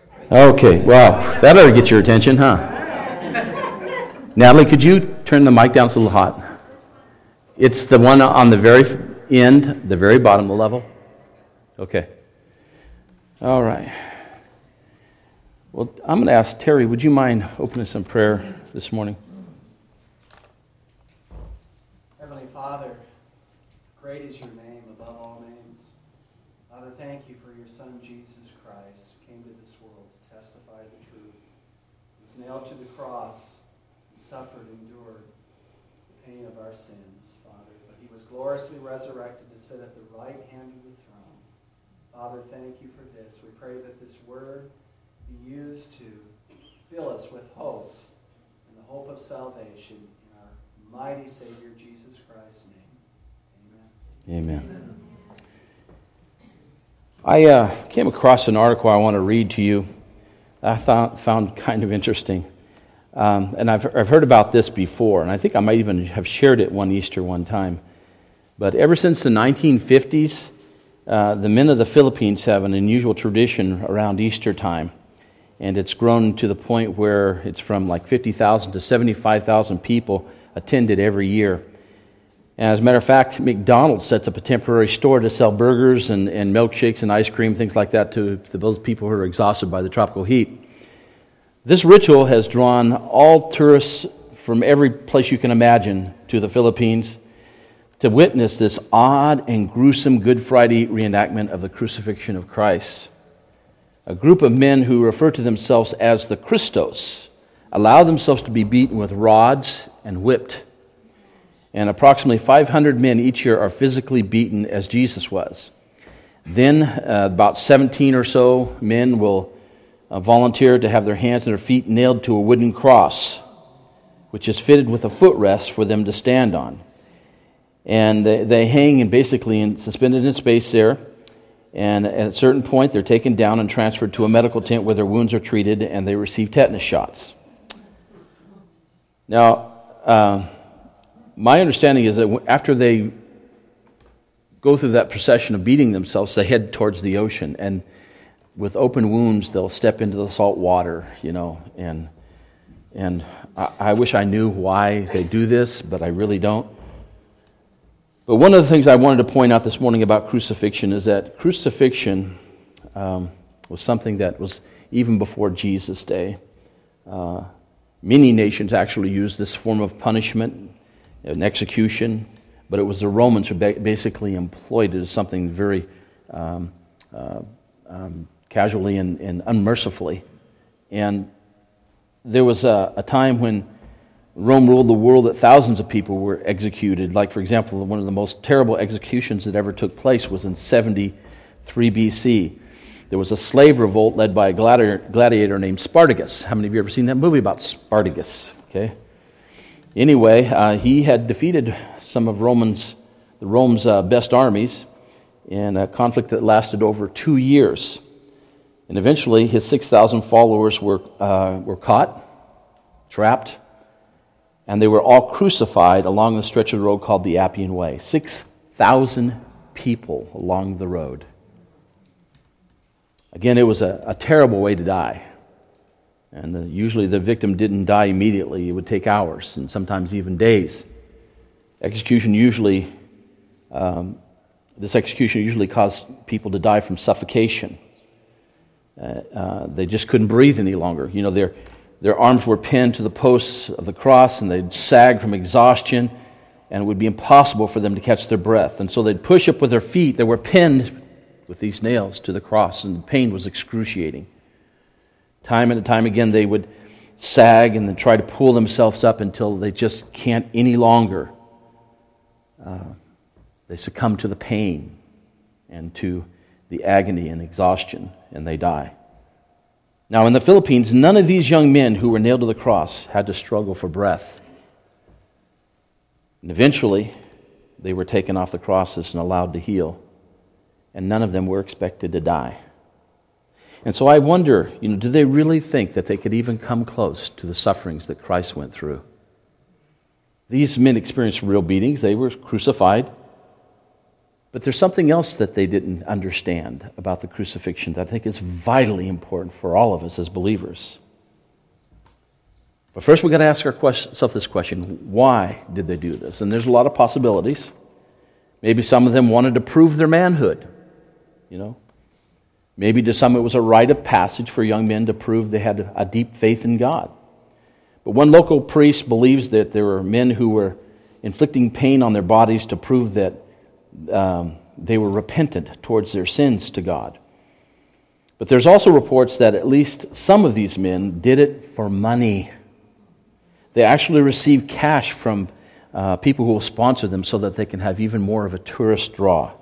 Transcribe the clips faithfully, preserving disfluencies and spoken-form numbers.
Okay, wow. That ought to get your attention, huh? Natalie, could you turn the mic down? It's a little hot. It's the one on the very end, the very bottom of the level. Okay. All right. Well, I'm going to ask Terry, would you mind opening some prayer this morning? Heavenly Father, great is your name above all names. Father, thank you for your Son, Jesus Christ, who came to this world to testify the truth. He was nailed to the cross, and suffered, endured the pain of our sins, Father. But he was gloriously resurrected to sit at the right hand of the throne. Father, thank you for this. We pray that this word be used to fill us with hope and the hope of salvation in our mighty Savior, Jesus Christ's name. Amen. Amen. I uh, came across an article I want to read to you I found, found kind of interesting. Um, and I've, I've heard about this before, and I think I might even have shared it one Easter one time. But ever since the nineteen fifties, uh, the men of the Philippines have an unusual tradition around Easter time. And it's grown to the point where it's from like fifty thousand to seventy-five thousand people attend it every year. And as a matter of fact, McDonald's sets up a temporary store to sell burgers and, and milkshakes and ice cream, things like that, to, to those people who are exhausted by the tropical heat. This ritual has drawn all tourists from every place you can imagine to the Philippines to witness this odd and gruesome Good Friday reenactment of the crucifixion of Christ. A group of men who refer to themselves as the Christos allow themselves to be beaten with rods and whipped. And approximately five hundred men each year are physically beaten as Jesus was. Then uh, about seventeen or so men will uh, volunteer to have their hands and their feet nailed to a wooden cross, which is fitted with a footrest for them to stand on. And they, they hang and basically in, suspended in space there. And at a certain point, they're taken down and transferred to a medical tent where their wounds are treated and they receive tetanus shots. Now, uh, my understanding is that after they go through that procession of beating themselves, they head towards the ocean. And with open wounds, they'll step into the salt water, you know. And and I, I wish I knew why they do this, but I really don't. But one of the things I wanted to point out this morning about crucifixion is that crucifixion um, was something that was even before Jesus' day. Uh, many nations actually used this form of punishment, an execution, but it was the Romans who ba- basically employed it as something very um, uh, um, casually and, and unmercifully. And there was a, a time when Rome ruled the world that thousands of people were executed. Like, for example, one of the most terrible executions that ever took place was in seventy-three B C. There was a slave revolt led by a gladiator, gladiator named Spartacus. How many of you have ever seen that movie about Spartacus? Okay. Anyway, uh, he had defeated some of Romans, the Rome's uh, best armies in a conflict that lasted over two years. And eventually, his six thousand followers were uh, were caught, trapped, and they were all crucified along the stretch of the road called the Appian Way. six thousand people along the road. Again, it was a, a terrible way to die. And the, usually the victim didn't die immediately. It would take hours and sometimes even days. Execution usually, um, this execution usually caused people to die from suffocation. Uh, uh, they just couldn't breathe any longer. You know, their their arms were pinned to the posts of the cross, and they'd sag from exhaustion, and it would be impossible for them to catch their breath. And so they'd push up with their feet. They were pinned with these nails to the cross, and the pain was excruciating. Time and time again, they would sag and then try to pull themselves up until they just can't any longer. Uh, they succumb to the pain and to the agony and exhaustion, and they die. Now, in the Philippines, none of these young men who were nailed to the cross had to struggle for breath. And eventually, they were taken off the crosses and allowed to heal. And none of them were expected to die. And so I wonder, you know, do they really think that they could even come close to the sufferings that Christ went through? These men experienced real beatings. They were crucified. But there's something else that they didn't understand about the crucifixion that I think is vitally important for all of us as believers. But first we've got to ask ourselves this question: why did they do this? And there's a lot of possibilities. Maybe some of them wanted to prove their manhood, you know. Maybe to some it was a rite of passage for young men to prove they had a deep faith in God. But one local priest believes that there were men who were inflicting pain on their bodies to prove that um, they were repentant towards their sins to God. But there's also reports that at least some of these men did it for money. They actually received cash from uh, people who will sponsor them so that they can have even more of a tourist draw.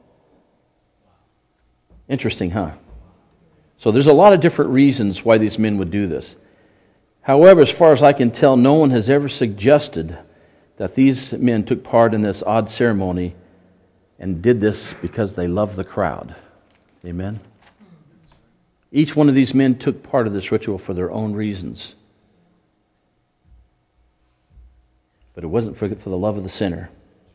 Interesting, huh? So there's a lot of different reasons why these men would do this. However, as far as I can tell, no one has ever suggested that these men took part in this odd ceremony and did this because they loved the crowd. Amen? Each one of these men took part of this ritual for their own reasons. But it wasn't for, for the love of the sinner.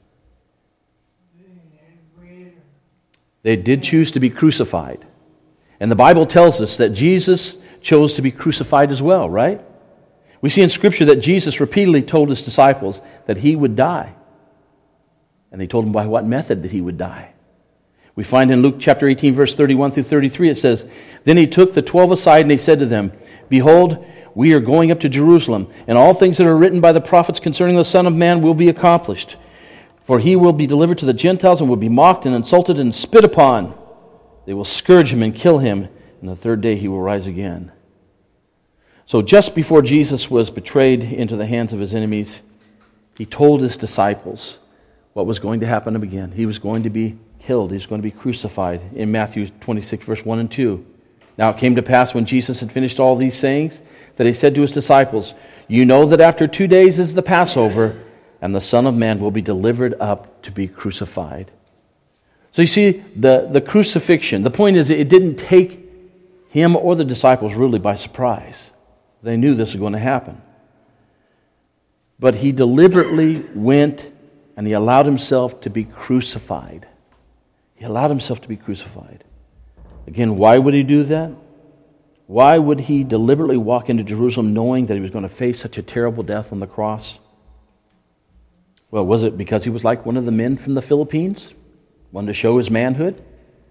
They did choose to be crucified. And the Bible tells us that Jesus chose to be crucified as well, right? We see in Scripture that Jesus repeatedly told his disciples that he would die. And they told him by what method that he would die. We find in Luke chapter eighteen, verse thirty-one through thirty-three, it says, "Then he took the twelve aside and he said to them, 'Behold, we are going up to Jerusalem, and all things that are written by the prophets concerning the Son of Man will be accomplished. For he will be delivered to the Gentiles and will be mocked and insulted and spit upon. They will scourge him and kill him, and the third day he will rise again.'" So just before Jesus was betrayed into the hands of his enemies, he told his disciples what was going to happen again. He was going to be killed. He was going to be crucified in Matthew twenty-six, verse one and two. "Now it came to pass when Jesus had finished all these sayings that he said to his disciples, 'You know that after two days is the Passover, and the Son of Man will be delivered up to be crucified.'" So you see, the, the crucifixion, the point is it didn't take him or the disciples really by surprise. They knew this was going to happen. But he deliberately went and he allowed himself to be crucified. He allowed himself to be crucified. Again, why would he do that? Why would he deliberately walk into Jerusalem knowing that he was going to face such a terrible death on the cross? Well, was it because he was like one of the men from the Philippines? Wanted to show his manhood?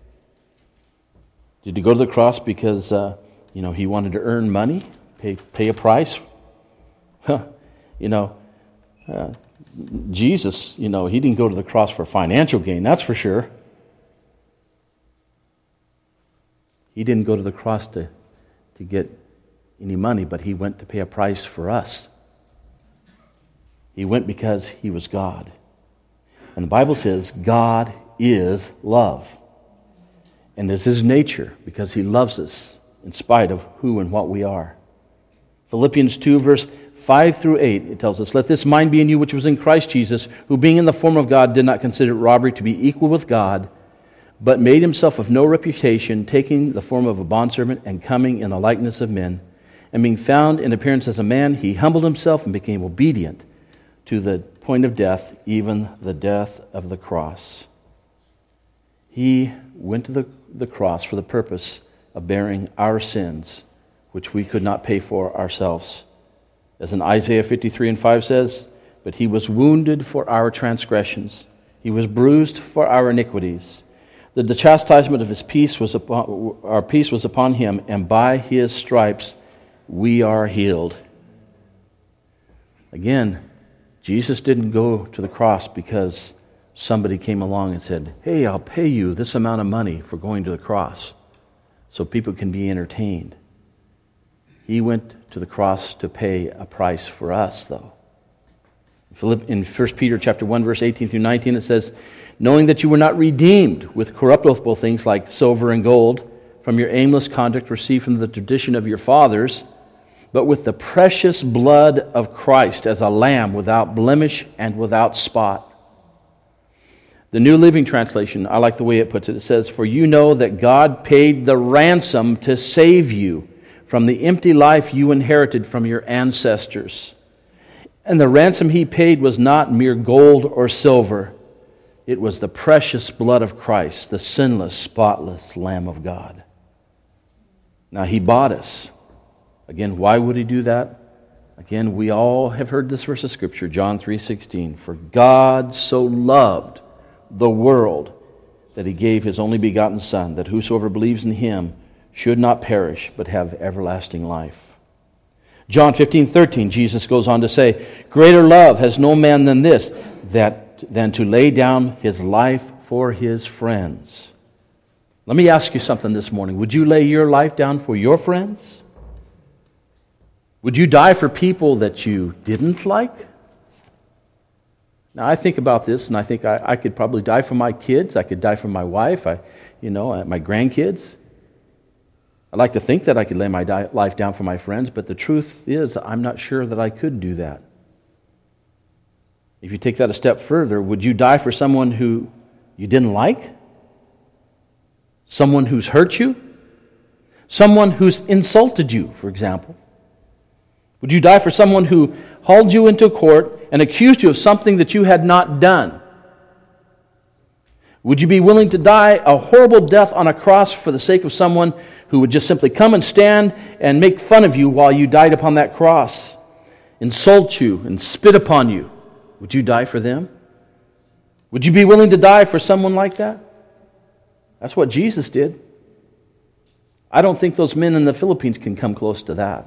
Did he go to the cross because uh, you know, he wanted to earn money, pay pay a price? Huh. You know, uh, Jesus, you know, he didn't go to the cross for financial gain, that's for sure. He didn't go to the cross to, to get any money, but he went to pay a price for us. He went because he was God. And the Bible says God is love. And it's his nature because he loves us in spite of who and what we are. Philippians two, verse five through eight, it tells us, "Let this mind be in you which was in Christ Jesus, who being in the form of God did not consider robbery to be equal with God, but made himself of no reputation, taking the form of a bondservant and coming in the likeness of men. And being found in appearance as a man, he humbled himself and became obedient to the point of death, even the death of the cross." He went to the, the cross for the purpose of bearing our sins, which we could not pay for ourselves. As in Isaiah fifty-three and five says, "But he was wounded for our transgressions. He was bruised for our iniquities. The, the chastisement of his peace was upon, our peace was upon him, and by his stripes we are healed." Again, Jesus didn't go to the cross because somebody came along and said, "Hey, I'll pay you this amount of money for going to the cross so people can be entertained." He went to the cross to pay a price for us, though. In First Peter chapter one, verse eighteen through nineteen, it says, "Knowing that you were not redeemed with corruptible things like silver and gold from your aimless conduct received from the tradition of your fathers, but with the precious blood of Christ as a lamb without blemish and without spot." The New Living Translation, I like the way it puts it. It says, "For you know that God paid the ransom to save you from the empty life you inherited from your ancestors. And the ransom he paid was not mere gold or silver, It was the precious blood of Christ, the sinless, spotless Lamb of God. Now, He bought us. Again, why would He do that? Again, we all have heard this verse of Scripture, John three sixteen. For God so loved the world that He gave His only begotten Son, that whosoever believes in Him should not perish, but have everlasting life. John fifteen thirteen, Jesus goes on to say, Greater love has no man than this, that than to lay down his life for his friends. Let me ask you something this morning. Would you lay your life down for your friends? Would you die for people that you didn't like? Now, I think about this, and I think I, I could probably die for my kids. I could die for my wife, I, you know, my grandkids. I'd like to think that I could lay my di- life down for my friends, but the truth is, I'm not sure that I could do that. If you take that a step further, would you die for someone who you didn't like? Someone who's hurt you? Someone who's insulted you, for example? Would you die for someone who hauled you into court and accused you of something that you had not done? Would you be willing to die a horrible death on a cross for the sake of someone who would just simply come and stand and make fun of you while you died upon that cross, insult you and spit upon you? Would you die for them? Would you be willing to die for someone like that? That's what Jesus did. I don't think those men in the Philippines can come close to that.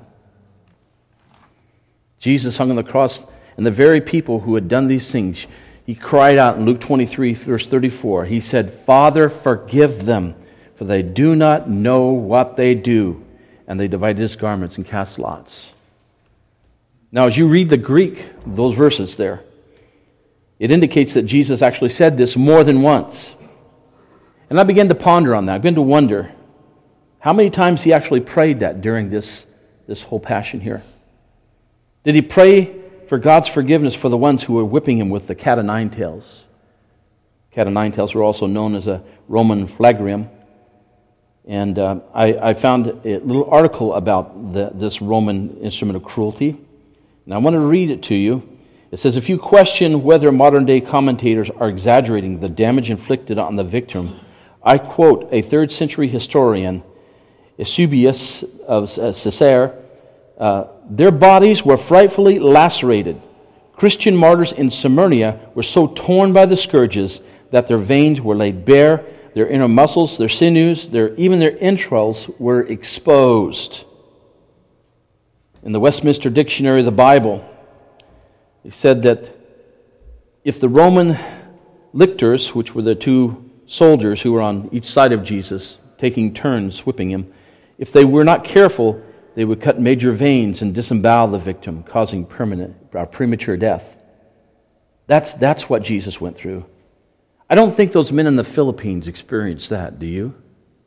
Jesus hung on the cross, and the very people who had done these things, He cried out in Luke twenty-three, verse thirty-four. He said, Father, forgive them, for they do not know what they do. And they divided His garments and cast lots. Now, as you read the Greek, those verses there, it indicates that Jesus actually said this more than once. And I began to ponder on that. I began to wonder how many times He actually prayed that during this, this whole passion here. Did He pray for God's forgiveness for the ones who were whipping Him with the cat o' nine tails? Cat o' nine tails were also known as a Roman flagrum. And uh, I, I found a little article about the, this Roman instrument of cruelty. And I want to read it to you. It says, if you question whether modern-day commentators are exaggerating the damage inflicted on the victim, I quote a third-century historian, Eusebius of Caesarea, uh, their bodies were frightfully lacerated. Christian martyrs in Smyrna were so torn by the scourges that their veins were laid bare, their inner muscles, their sinews, their, even their entrails were exposed. In the Westminster Dictionary of the Bible, he said that if the Roman lictors, which were the two soldiers who were on each side of Jesus, taking turns whipping Him, if they were not careful, they would cut major veins and disembowel the victim, causing permanent, uh, premature death. That's, that's what Jesus went through. I don't think those men in the Philippines experienced that, do you?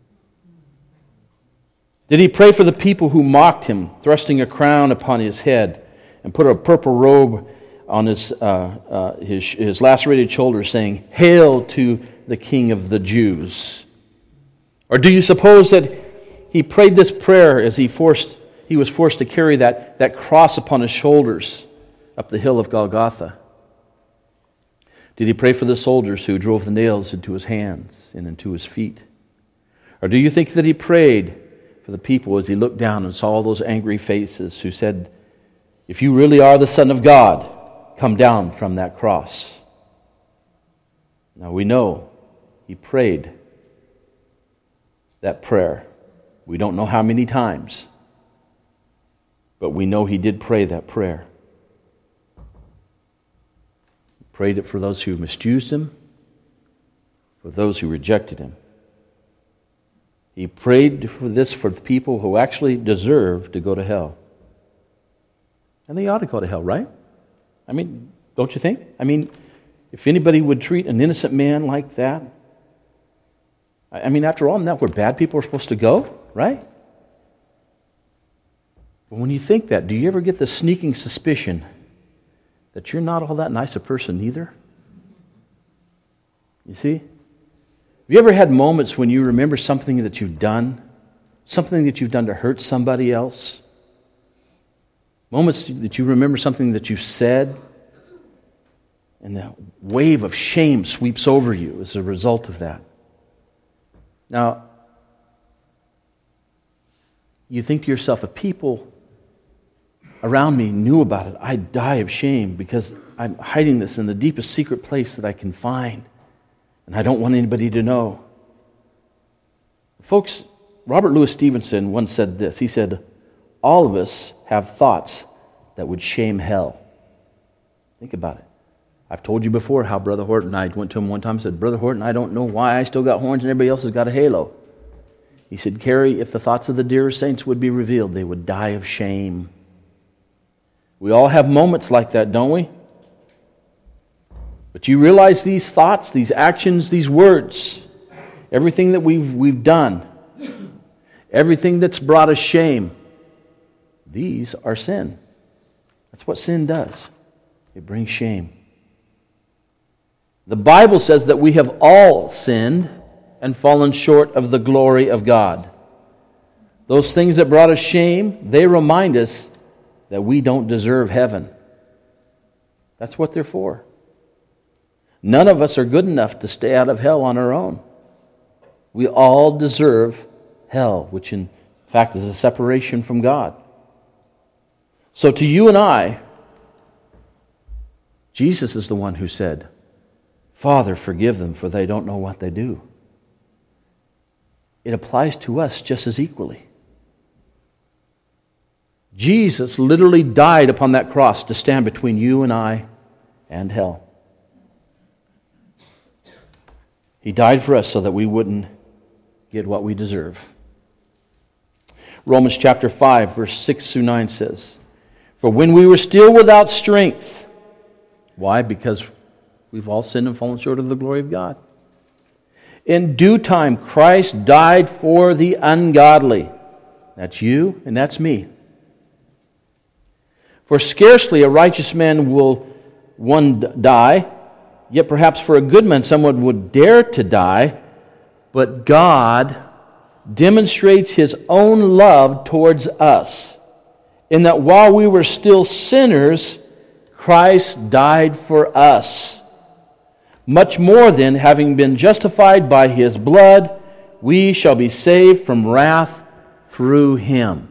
Did He pray for the people who mocked Him, thrusting a crown upon His head and put a purple robe on his, uh, uh, his, his lacerated shoulders, saying, Hail to the King of the Jews? Or do you suppose that He prayed this prayer as he forced he was forced to carry that, that cross upon His shoulders up the hill of Golgotha? Did He pray for the soldiers who drove the nails into His hands and into His feet? Or do you think that He prayed for the people as He looked down and saw all those angry faces who said, if you really are the Son of God, come down from that cross? Now we know He prayed that prayer. We don't know how many times, but we know He did pray that prayer. He prayed it for those who misused Him, for those who rejected Him. He prayed for this for the people who actually deserve to go to hell. And they ought to go to hell, right? I mean, don't you think? I mean, if anybody would treat an innocent man like that, I mean, after all, isn't that where bad people are supposed to go, right? But when you think that, do you ever get the sneaking suspicion that you're not all that nice a person either? You see? Have you ever had moments when you remember something that you've done, something that you've done to hurt somebody else? Moments that you remember something that you said, And the wave of shame sweeps over you as a result of that. Now, you think to yourself, if people around me knew about it, I'd die of shame because I'm hiding this in the deepest secret place that I can find, and I don't want anybody to know. Folks, Robert Louis Stevenson once said this. He said, all of us have thoughts that would shame hell. Think about it. I've told you before how Brother Horton, I went to him one time and said, Brother Horton, I don't know why I still got horns and everybody else has got a halo. He said, Kerry, if the thoughts of the dearest saints would be revealed, they would die of shame. We all have moments like that, don't we? But you realize these thoughts, these actions, these words, everything that we've, we've done, everything that's brought us shame, these are sin. That's what sin does. It brings shame. The Bible says that we have all sinned and fallen short of the glory of God. Those things that brought us shame, they remind us that we don't deserve heaven. That's what they're for. None of us are good enough to stay out of hell on our own. We all deserve hell, which in fact is a separation from God. So to you and I, Jesus is the one who said, Father, forgive them, for they don't know what they do. It applies to us just as equally. Jesus literally died upon that cross to stand between you and I and hell. He died for us so that we wouldn't get what we deserve. Romans chapter five, verse six through nine says, For when we were still without strength, why? Because we've all sinned and fallen short of the glory of God. In due time, Christ died for the ungodly. That's you and that's me. For scarcely a righteous man will one die, yet perhaps for a good man someone would dare to die, but God demonstrates His own love towards us, in that while we were still sinners, Christ died for us. Much more then, having been justified by His blood, we shall be saved from wrath through Him.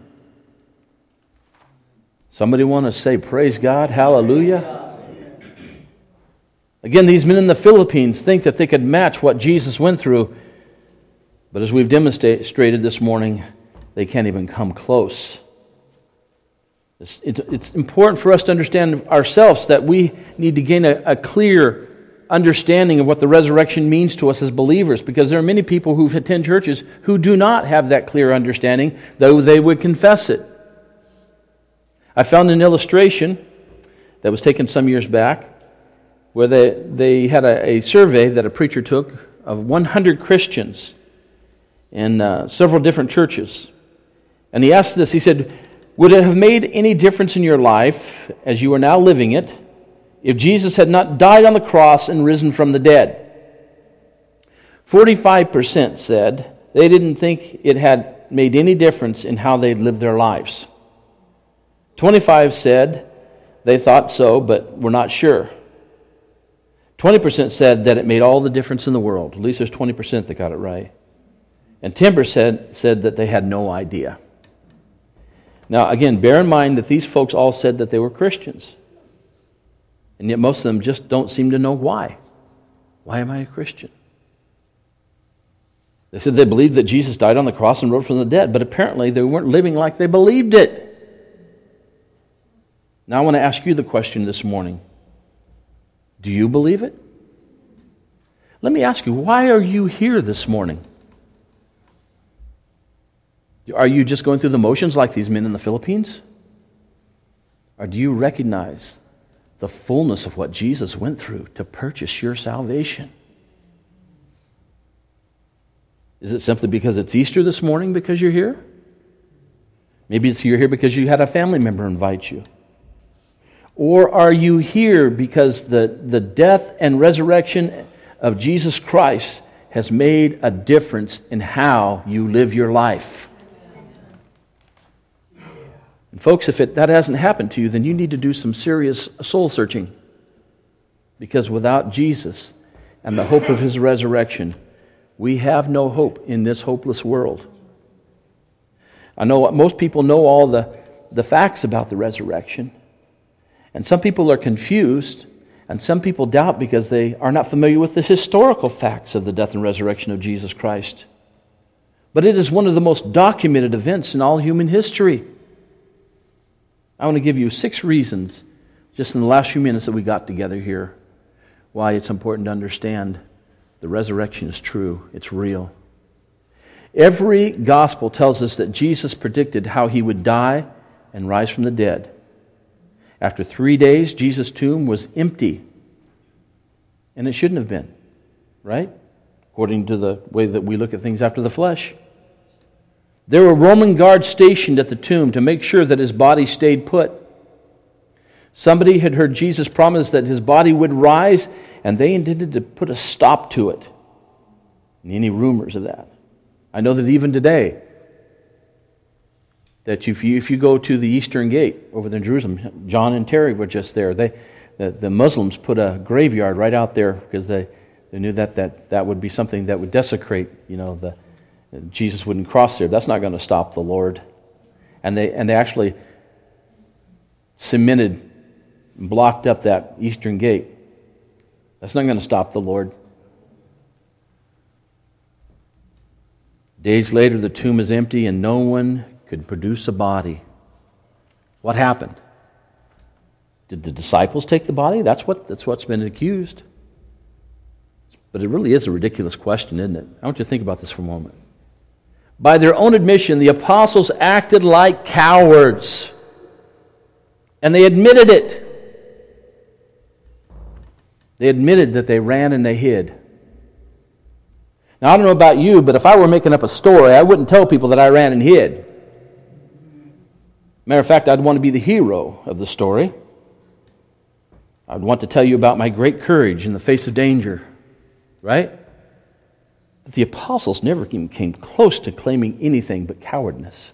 Somebody want to say, praise God, hallelujah? Again, these men in the Philippines think that they could match what Jesus went through, but as we've demonstrated this morning, they can't even come close. It's, it, it's important for us to understand ourselves that we need to gain a, a clear understanding of what the resurrection means to us as believers, because there are many people who attend churches who do not have that clear understanding, though they would confess it. I found an illustration that was taken some years back where they, they had a, a survey that a preacher took of one hundred Christians in uh, several different churches. And he asked this, he said, would it have made any difference in your life as you are now living it if Jesus had not died on the cross and risen from the dead? forty-five percent said they didn't think it had made any difference in how they'd lived their lives. twenty-five said they thought so, but were not sure. twenty percent said that it made all the difference in the world. At least there's twenty percent that got it right. And ten percent said that they had no idea. Now, again, bear in mind that these folks all said that they were Christians. And yet most of them just don't seem to know why. Why am I a Christian? They said they believed that Jesus died on the cross and rose from the dead, but apparently they weren't living like they believed it. Now I want to ask you the question this morning. Do you believe it? Let me ask you, why are you here this morning? Are you just going through the motions like these men in the Philippines? Or do you recognize the fullness of what Jesus went through to purchase your salvation? Is it simply because it's Easter this morning because you're here? Maybe it's you're here because you had a family member invite you. Or are you here because the, the death and resurrection of Jesus Christ has made a difference in how you live your life? And folks, if it, that hasn't happened to you, then you need to do some serious soul searching. Because without Jesus and the hope of His resurrection, we have no hope in this hopeless world. I know most people know all the, the facts about the resurrection. And some people are confused, and some people doubt because they are not familiar with the historical facts of the death and resurrection of Jesus Christ. But it is one of the most documented events in all human history. I want to give you six reasons, just in the last few minutes that we got together here, why it's important to understand the resurrection is true, it's real. Every gospel tells us that Jesus predicted how He would die and rise from the dead. After three days, Jesus' tomb was empty. And it shouldn't have been, right? According to the way that we look at things after the flesh. There were Roman guards stationed at the tomb to make sure that His body stayed put. Somebody had heard Jesus promise that His body would rise, and they intended to put a stop to it. And any rumors of that. I know that even today, that if you if you go to the Eastern Gate over there in Jerusalem, John and Terry were just there. They the, the Muslims put a graveyard right out there because they, they knew that, that that would be something that would desecrate, you know, the Jesus wouldn't cross there. That's not going to stop the Lord. And they and they actually cemented, blocked up that Eastern Gate. That's not going to stop the Lord. Days later, the tomb is empty and no one could produce a body. What happened? Did the disciples take the body? That's what that's what's been accused. But it really is a ridiculous question, isn't it? I want you to think about this for a moment. By their own admission, the apostles acted like cowards. And they admitted it. They admitted that they ran and they hid. Now, I don't know about you, but if I were making up a story, I wouldn't tell people that I ran and hid. Matter of fact, I'd want to be the hero of the story. I'd want to tell you about my great courage in the face of danger. Right? But the apostles never even came close to claiming anything but cowardness.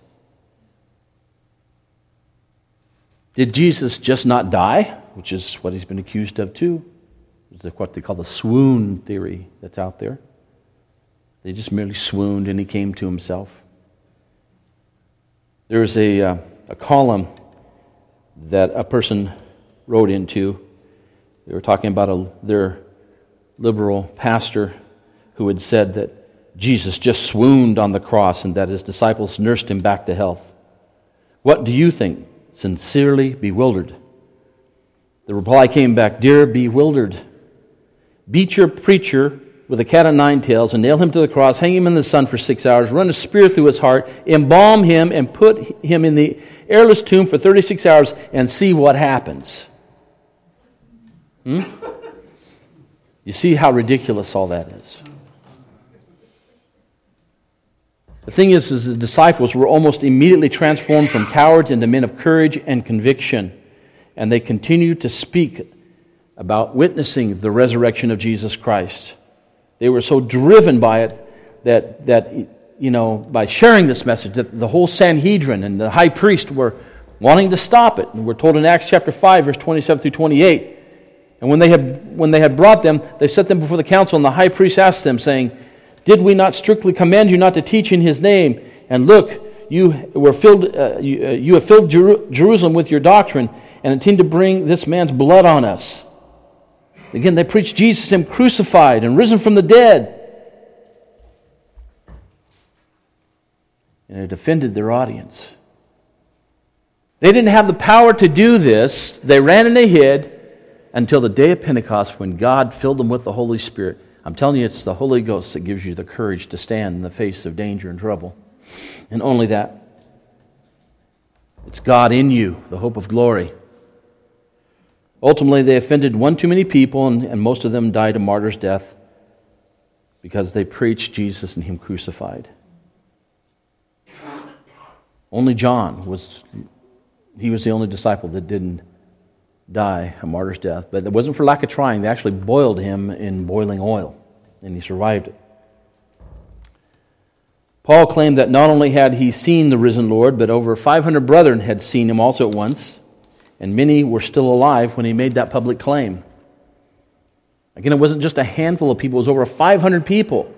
Did Jesus just not die? Which is what He's been accused of too. It's what they call the swoon theory that's out there. They just merely swooned and He came to Himself. There's a, uh, a column that a person wrote into. They were talking about a, their liberal pastor who had said that Jesus just swooned on the cross and that His disciples nursed Him back to health. What do you think? Sincerely bewildered. The reply came back, "Dear bewildered, beat your preacher with a cat o' nine tails and nail him to the cross, hang him in the sun for six hours, run a spear through his heart, embalm him and put him in the airless tomb for thirty-six hours and see what happens." Hmm? You see how ridiculous all that is. The thing is, is the disciples were almost immediately transformed from cowards into men of courage and conviction. And they continued to speak about witnessing the resurrection of Jesus Christ. They were so driven by it that, that you know, by sharing this message, that the whole Sanhedrin and the high priest were wanting to stop it. And we're told in Acts chapter five, verse twenty-seven through twenty-eight. And when they had when they had brought them, they set them before the council, and the high priest asked them, saying, "Did we not strictly command you not to teach in His name? And look, you were filled. Uh, you, uh, you have filled Jer- Jerusalem with your doctrine, and intend to bring this man's blood on us." Again, they preached Jesus, Him crucified and risen from the dead, and it offended their audience. They didn't have the power to do this. They ran and they hid until the day of Pentecost, when God filled them with the Holy Spirit. I'm telling you, it's the Holy Ghost that gives you the courage to stand in the face of danger and trouble. And only that. It's God in you, the hope of glory. Ultimately, they offended one too many people, and, and most of them died a martyr's death because they preached Jesus and Him crucified. Only John was, he was the only disciple that didn't die a martyr's death. But it wasn't for lack of trying. They actually boiled him in boiling oil, and he survived it. Paul claimed that not only had he seen the risen Lord, but over five hundred brethren had seen Him also at once, and many were still alive when he made that public claim. Again, it wasn't just a handful of people, it was over five hundred people.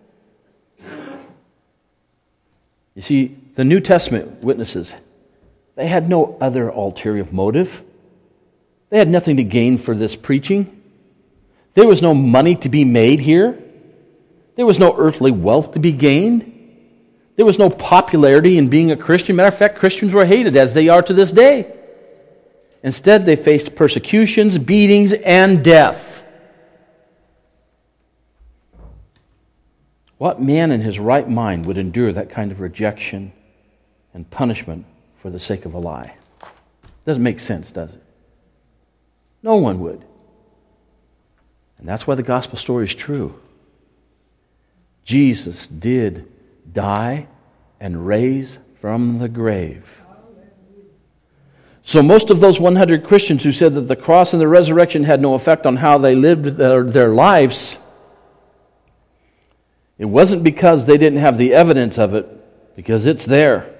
You see, the New Testament witnesses, they had no other ulterior motive. They had nothing to gain for this preaching. There was no money to be made here. There was no earthly wealth to be gained. There was no popularity in being a Christian. Matter of fact, Christians were hated, as they are to this day. Instead, they faced persecutions, beatings, and death. What man in his right mind would endure that kind of rejection and punishment for the sake of a lie? Doesn't make sense, does it? No one would. And that's why the gospel story is true. Jesus did die and raise from the grave. So most of those one hundred Christians who said that the cross and the resurrection had no effect on how they lived their, their lives, it wasn't because they didn't have the evidence of it, because it's there.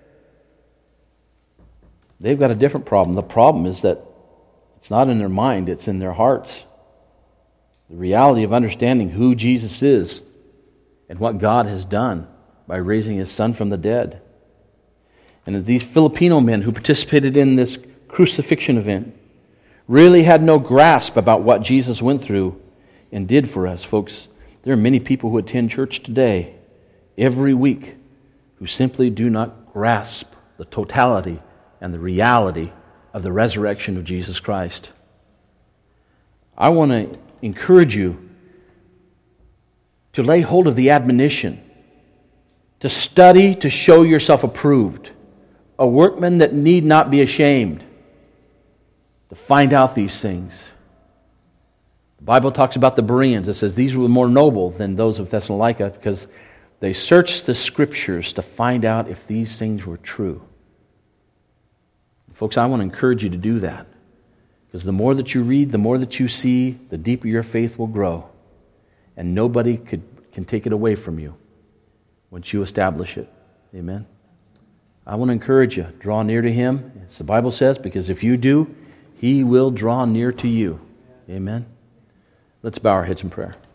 They've got a different problem. The problem is that it's not in their mind, it's in their hearts. The reality of understanding who Jesus is and what God has done by raising His Son from the dead. And these Filipino men who participated in this crucifixion event really had no grasp about what Jesus went through and did for us. Folks, there are many people who attend church today, every week, who simply do not grasp the totality and the reality of the resurrection of Jesus Christ. I want to encourage you to lay hold of the admonition, to study to show yourself approved, a workman that need not be ashamed, to find out these things. The Bible talks about the Bereans. It says these were more noble than those of Thessalonica because they searched the Scriptures to find out if these things were true. Folks, I want to encourage you to do that, because the more that you read, the more that you see, the deeper your faith will grow. And nobody could, can take it away from you once you establish it. Amen? I want to encourage you, draw near to Him, as the Bible says, because if you do, He will draw near to you. Amen? Let's bow our heads in prayer.